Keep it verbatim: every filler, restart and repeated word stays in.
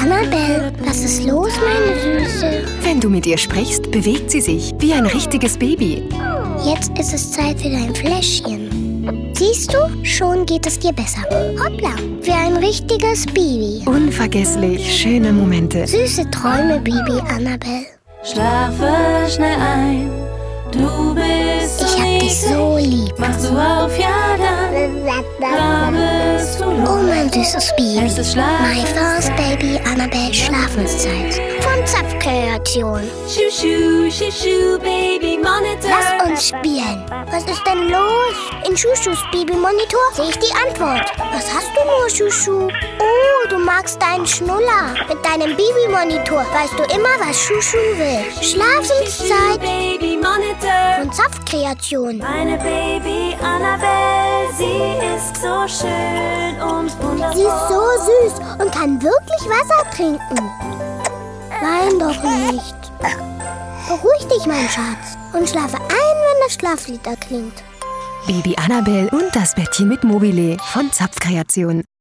Annabelle, was ist los, meine Süße? Wenn du mit ihr sprichst, bewegt sie sich wie ein richtiges Baby. Jetzt ist es Zeit für dein Fläschchen. Siehst du, schon geht es dir besser. Hoppla, wie ein richtiges Baby. Unvergesslich schöne Momente. Süße Träume, Baby Annabelle. Schlafe schnell ein, du bist so Ich hab dich so lieb. Machst du auf, ja dann, da bist du los. Oh, mein süßes Baby. Es ist Schlaf. My first Baby Annabelle Schlafenszeit. Von Zapfkreation. Schu, schu, schu, schu, Baby Monitor. Lass uns spielen. Was ist denn los? In Schuschus Babymonitor sehe ich die Antwort. Was hast du nur, Schuschu? Oh, du magst deinen Schnuller. Mit deinem Babymonitor weißt du immer, was Schuschu will. Schlafenszeit Baby Monitor. von Zapfkreation. Meine Baby Annabelle, sie ist so schön und wundervoll. Sie ist so süß und kann wirklich Wasser trinken. Wein doch nicht. Beruhig dich, mein Schatz, und schlafe ein, wenn das Schlaflied erklingt. Baby Annabelle und das Bettchen mit Mobile von Zapfkreation.